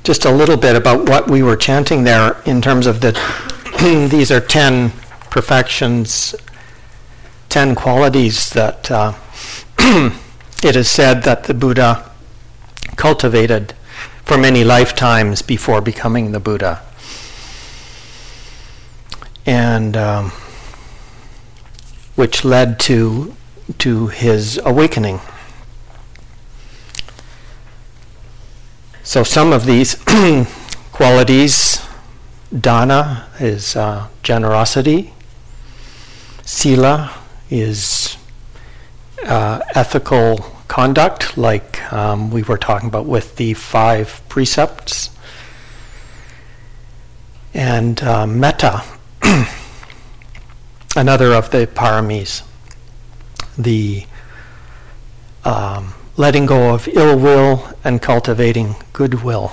just a little bit about what we were chanting there in terms of the these are 10 perfections, 10 qualities that it is said that the Buddha cultivated for many lifetimes before becoming the Buddha. And which led to his awakening. So some of these qualities, dana is generosity, sila is ethical conduct, like we were talking about with the 5 precepts, and metta, another of the paramis, the letting go of ill will and cultivating goodwill.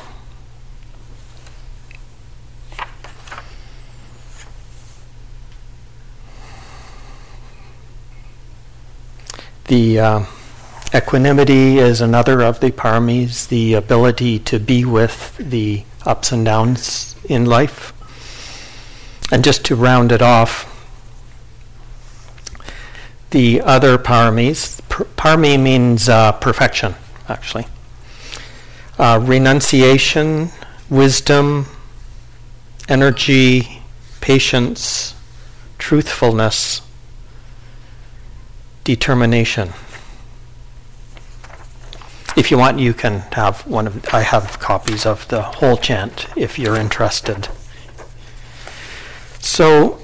The equanimity is another of the paramis, the ability to be with the ups and downs in life. And just to round it off, the other paramis, parami means perfection, actually. Renunciation, wisdom, energy, patience, truthfulness, determination. If you want, you can have one of, I have copies of the whole chant if you're interested. So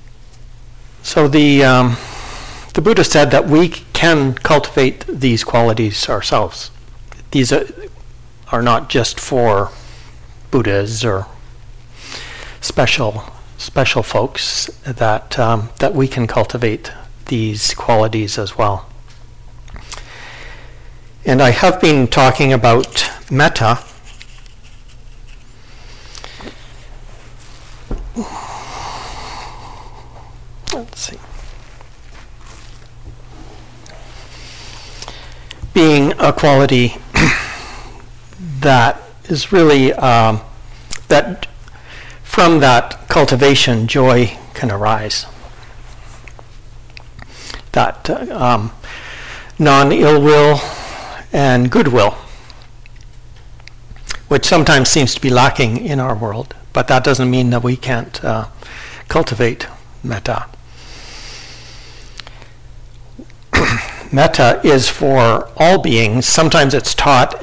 the Buddha said that we can cultivate these qualities ourselves. These are not just for Buddhas or special folks, that we can cultivate these qualities as well. And I have been talking about metta. Let's see. Being a quality that is really, that from that cultivation joy can arise. That non-ill will and goodwill, which sometimes seems to be lacking in our world, but that doesn't mean that we can't cultivate metta. Metta is for all beings. Sometimes it's taught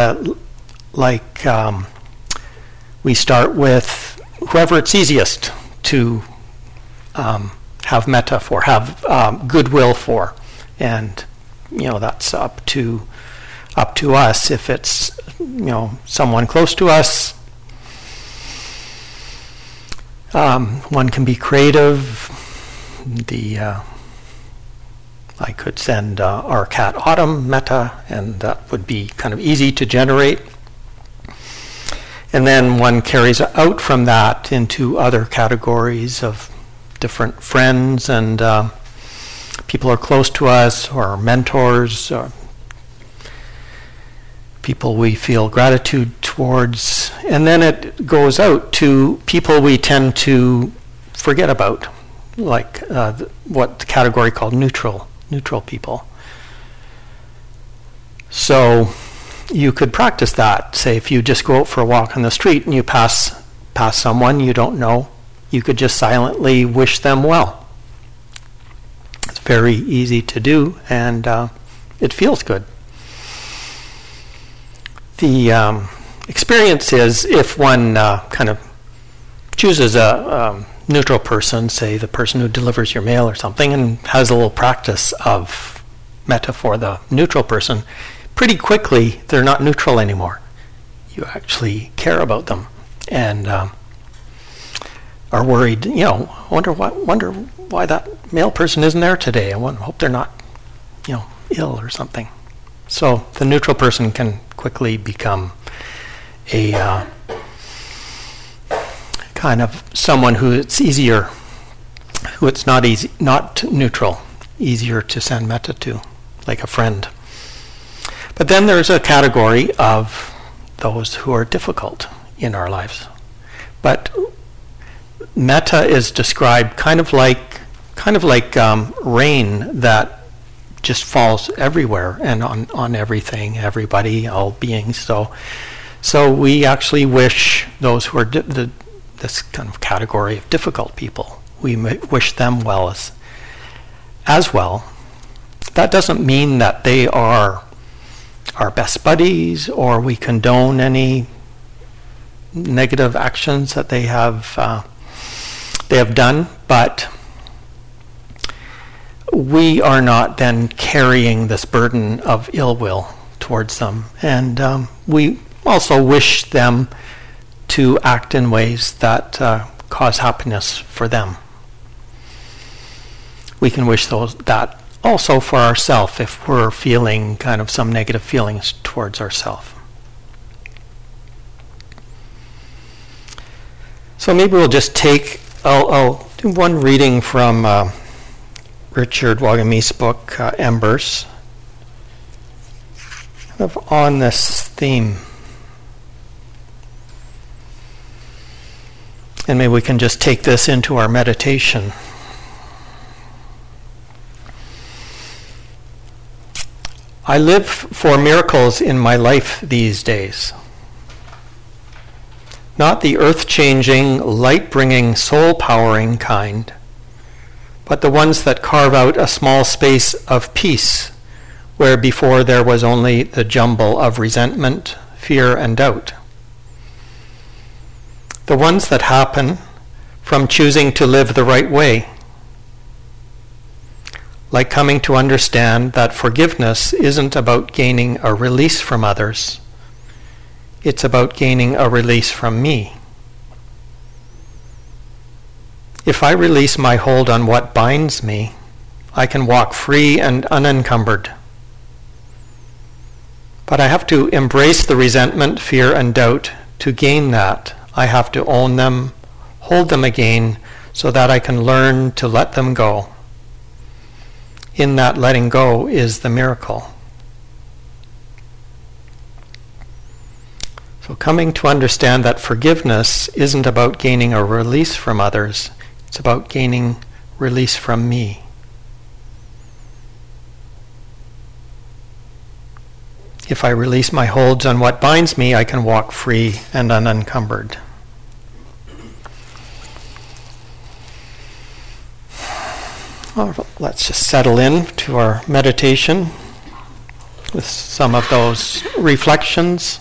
we start with whoever it's easiest to have metta for, have goodwill for, and that's up to us. If it's someone close to us, one can be creative. I could send our cat Autumn metta, and that would be kind of easy to generate. And then one carries out from that into other categories of different friends and people who are close to us, or mentors, or people we feel gratitude towards. And then it goes out to people we tend to forget about, like what the category called neutral people. So you could practice that. Say if you just go out for a walk on the street and you pass someone you don't know, you could just silently wish them well. It's very easy to do, and it feels good. The experience is, if one kind of chooses a neutral person, say the person who delivers your mail or something, and has a little practice of metta for the neutral person, pretty quickly they're not neutral anymore. You actually care about them and are worried. Wonder why that mail person isn't there today. Hope they're not, ill or something. So the neutral person can quickly become a kind of someone who it's not neutral, easier to send metta to, like a friend. But then there's a category of those who are difficult. in our lives. But metta is described kind of like rain that just falls everywhere and on everything, everybody, all beings. So we actually wish those who are this kind of category of difficult people, we wish them well as well. That doesn't mean that they are our best buddies or we condone any negative actions that they have done, but we are not then carrying this burden of ill will towards them. And we also wish them to act in ways that cause happiness for them. We can wish that also for ourselves if we're feeling kind of some negative feelings towards ourselves. So maybe we'll just I'll do one reading from Richard Wagamese' book, Embers, kind of on this theme. And maybe we can just take this into our meditation. I live for miracles in my life these days. Not the earth-changing, light-bringing, soul-powering kind, but the ones that carve out a small space of peace where before there was only the jumble of resentment, fear, and doubt. The ones that happen from choosing to live the right way, like coming to understand that forgiveness isn't about gaining a release from others. It's about gaining a release from me. If I release my hold on what binds me, I can walk free and unencumbered. But I have to embrace the resentment, fear, and doubt to gain that. I have to own them, hold them again, so that I can learn to let them go. In that letting go is the miracle. So coming to understand that forgiveness isn't about gaining a release from others, it's about gaining release from me. If I release my holds on what binds me, I can walk free and unencumbered. Let's just settle in to our meditation with some of those reflections.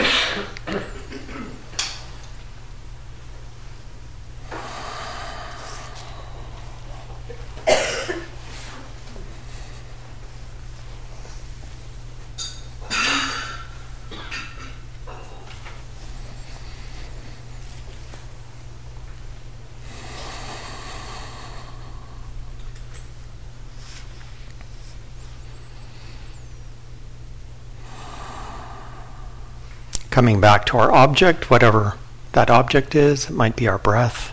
Coming back to our object, whatever that object is, it might be our breath.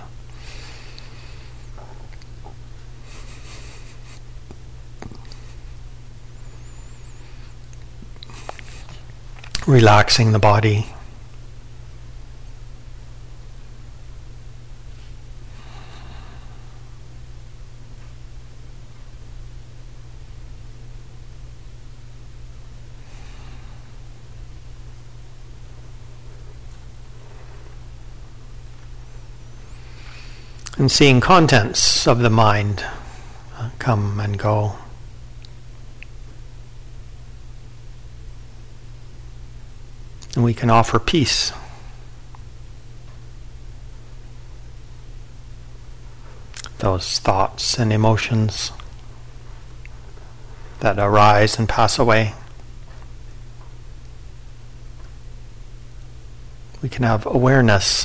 Relaxing the body. And seeing contents of the mind come and go. And we can offer peace. Those thoughts and emotions that arise and pass away. We can have awareness.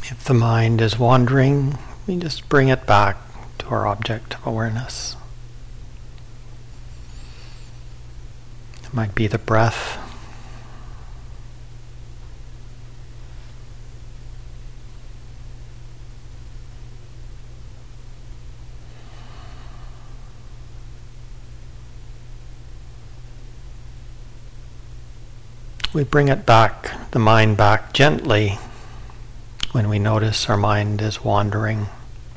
If the mind is wandering, we just bring it back to our object of awareness. It might be the breath. We bring it back, the mind back gently when we notice our mind is wandering.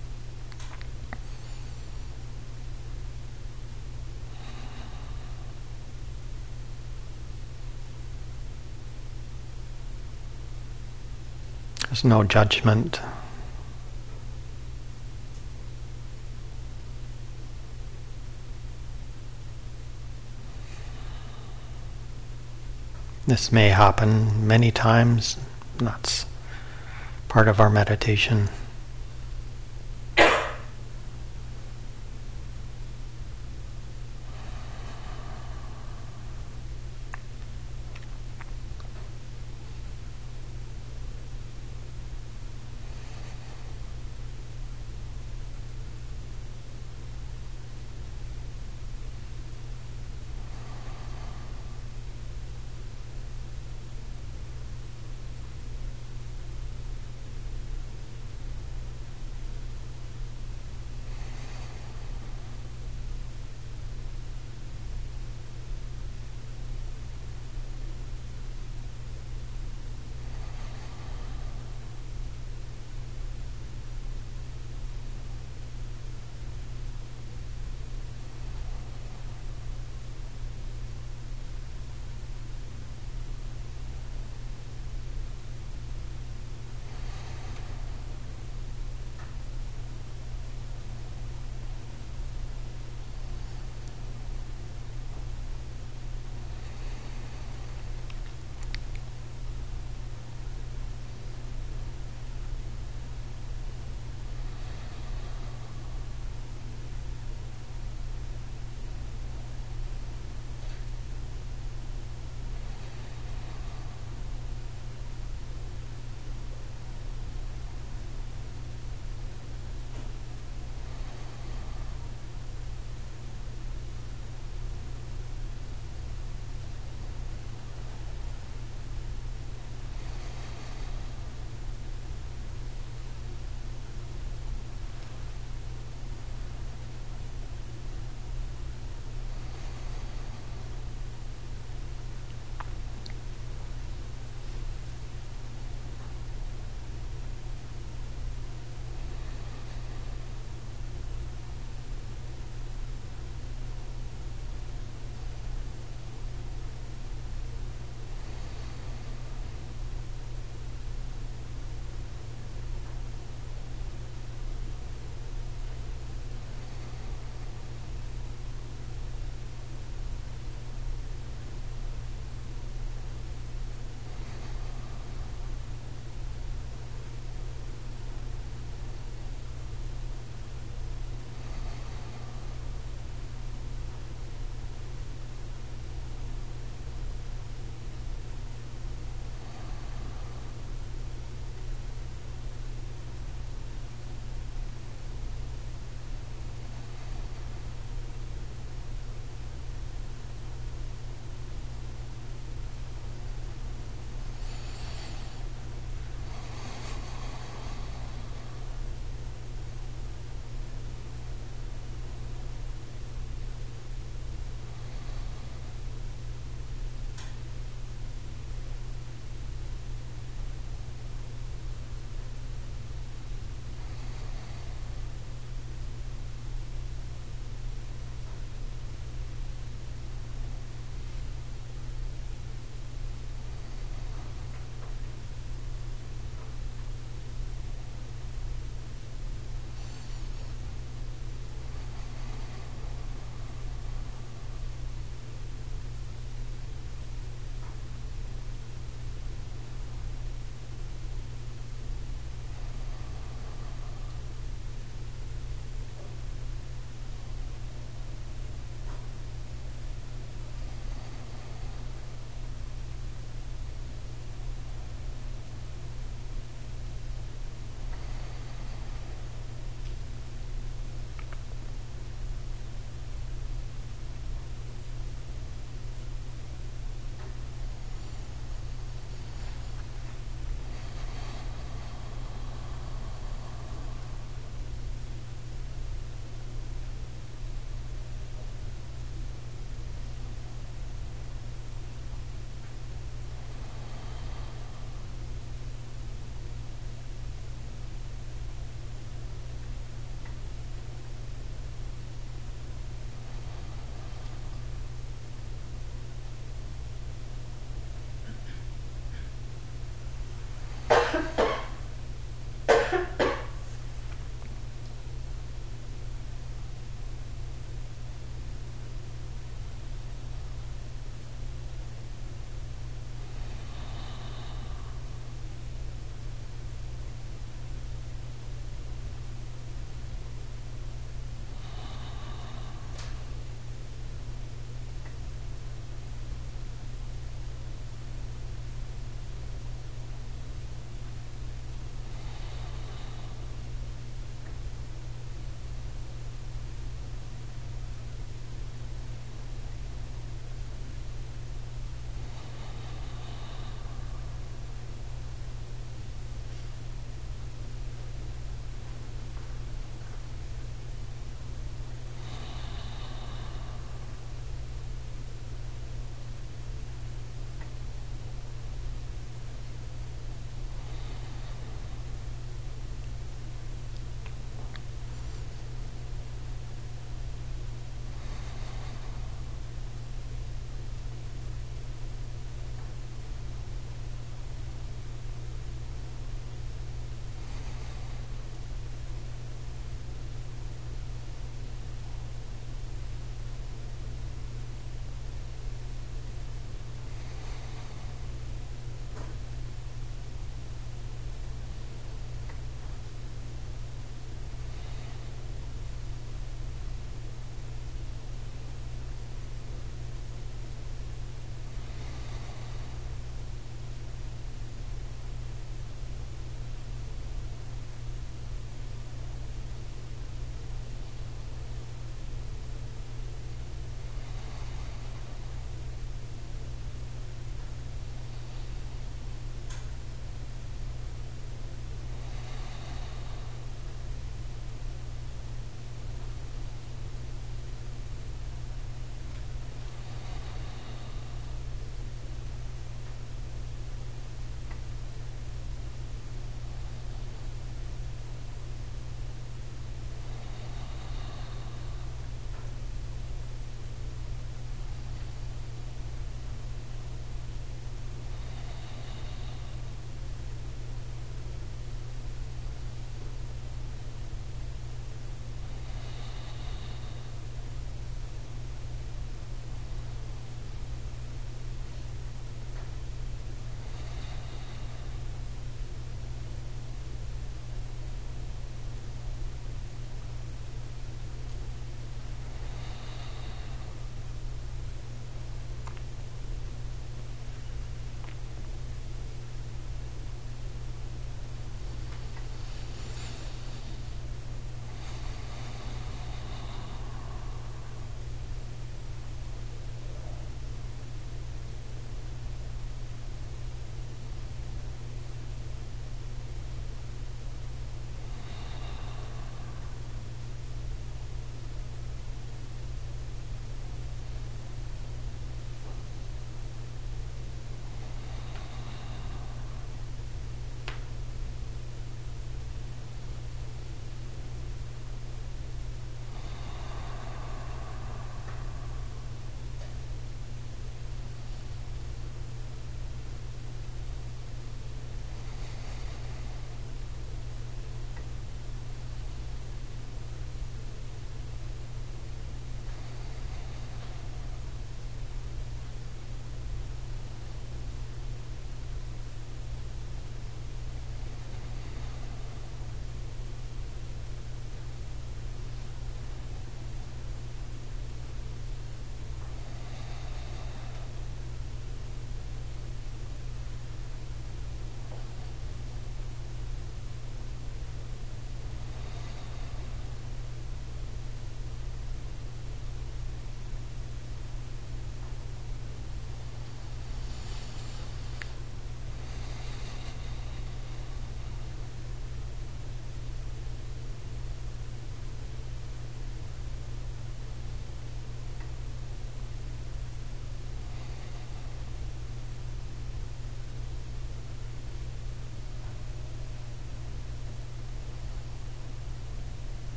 There's no judgment. This may happen many times. That's part of our meditation.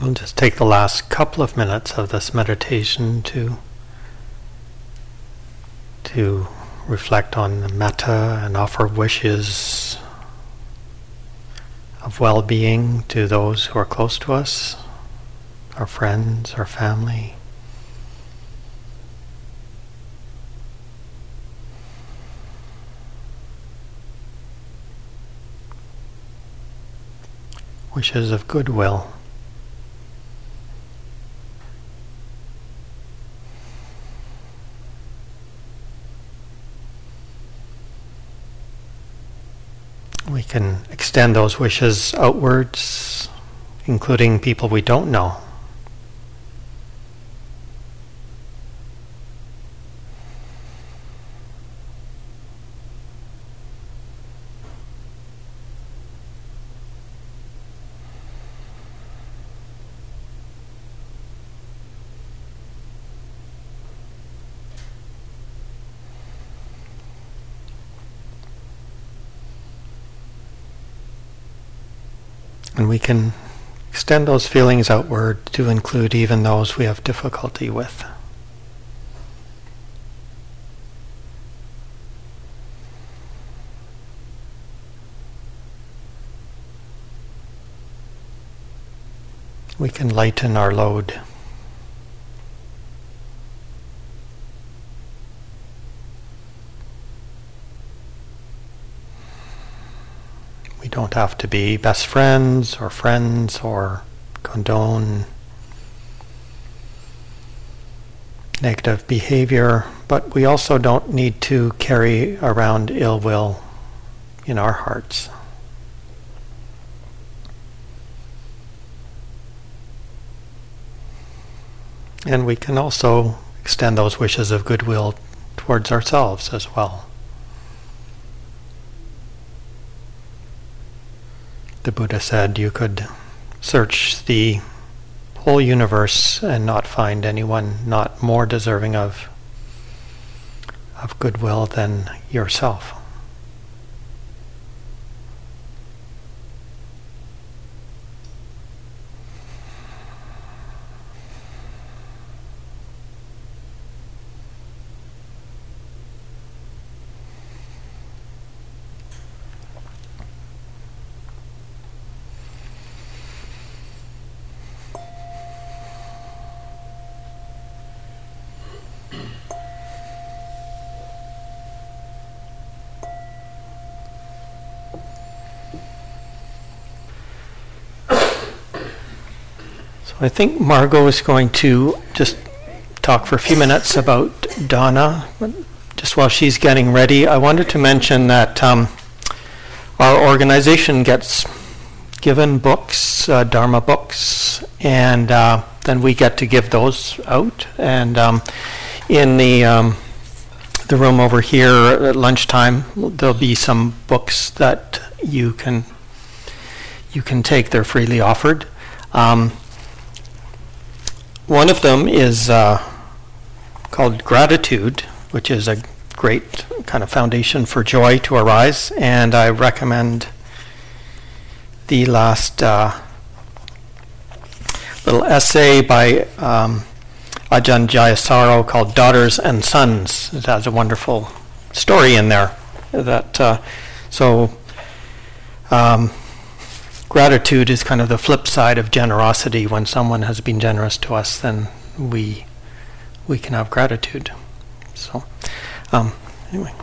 We'll just take the last couple of minutes of this meditation to reflect on the metta and offer wishes of well-being to those who are close to us, our friends, our family. Wishes of goodwill. We can extend those wishes outwards, including people we don't know. And we can extend those feelings outward to include even those we have difficulty with. We can lighten our load. We don't have to be best friends or condone negative behavior, but we also don't need to carry around ill will in our hearts. And we can also extend those wishes of goodwill towards ourselves as well. The Buddha said you could search the whole universe and not find anyone not more deserving of goodwill than yourself. I think Margot is going to just talk for a few minutes about dana. Just while she's getting ready, I wanted to mention that our organization gets given books, Dharma books, and then we get to give those out. And in the room over here at lunchtime, there'll be some books that you can take. They're freely offered. One of them is called Gratitude, which is a great kind of foundation for joy to arise, and I recommend the last little essay by Ajahn Jayasaro called Daughters and Sons. It has a wonderful story in there. Gratitude is kind of the flip side of generosity. When someone has been generous to us, then we can have gratitude. So, anyway.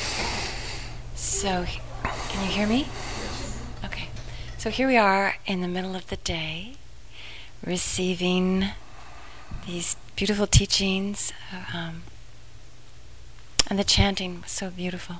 So, can you hear me? Okay. So here we are in the middle of the day, receiving these beautiful teachings, and the chanting was so beautiful.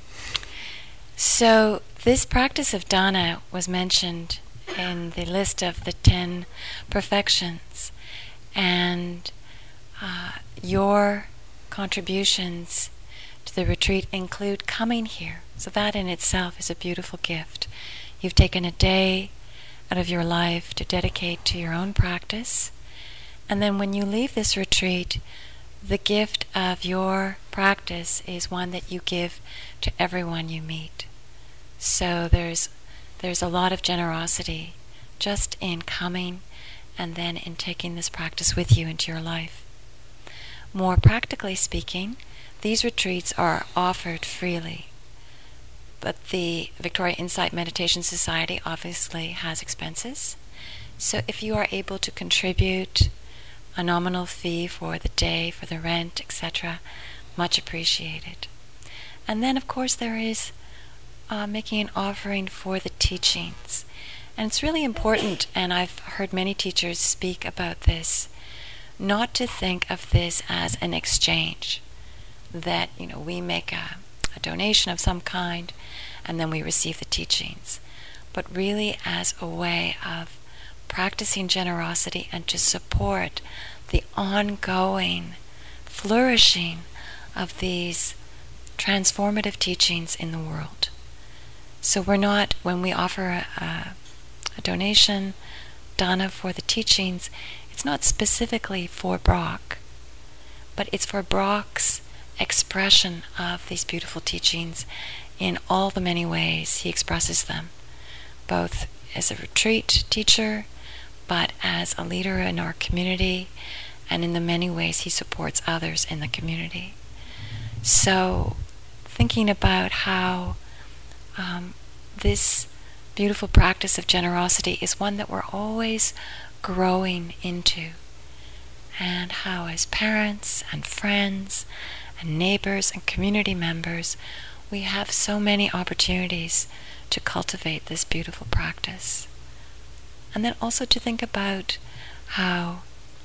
So this practice of dana was mentioned in the list of the 10 perfections, and your contributions to the retreat include coming here. So that in itself is a beautiful gift. You've taken a day out of your life to dedicate to your own practice, and then when you leave this retreat, the gift of your practice is one that you give to everyone you meet. So there's a lot of generosity just in coming and then in taking this practice with you into your life. More practically speaking, these retreats are offered freely, but the Victoria Insight Meditation Society obviously has expenses. So if you are able to contribute a nominal fee for the day, for the rent, etc., much appreciated. And then, of course, there is making an offering for the teachings. And it's really important, and I've heard many teachers speak about this, not to think of this as an exchange, that, we make a donation of some kind and then we receive the teachings, but really as a way of practicing generosity and to support the ongoing flourishing of these transformative teachings in the world. So we're not, when we offer a donation, dana, for the teachings, it's not specifically for Brock, but it's for Brock's expression of these beautiful teachings in all the many ways he expresses them, both as a retreat teacher, but as a leader in our community, and in the many ways he supports others in the community. So, thinking about how this beautiful practice of generosity is one that we're always growing into, and how as parents and friends and neighbors and community members, we have so many opportunities to cultivate this beautiful practice. And then also to think about how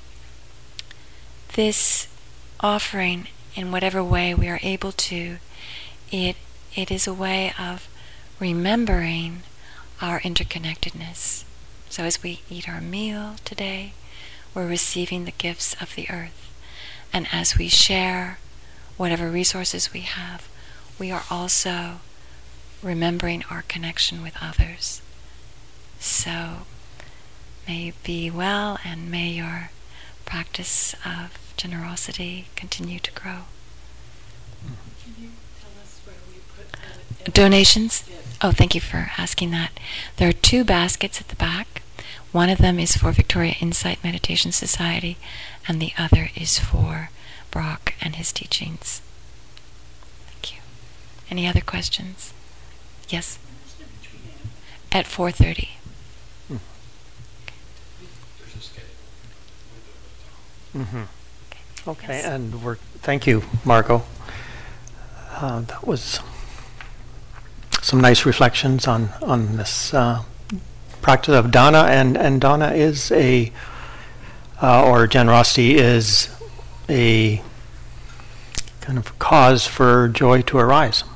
this offering, in whatever way we are able to, it is a way of remembering our interconnectedness. So as we eat our meal today, we're receiving the gifts of the earth. And as we share whatever resources we have, we are also remembering our connection with others. So may you be well, and may your practice of generosity continue to grow. Can you tell us where we put Donations? Yes. Oh, thank you for asking that. There are 2 baskets at the back. One of them is for Victoria Insight Meditation Society, and the other is for Brock and his teachings. Thank you. Any other questions? Yes? At 4:30. There's a schedule. Okay, Yes. and thank you, Margot. That was some nice reflections on this practice of dana, and dana is or generosity is a kind of cause for joy to arise.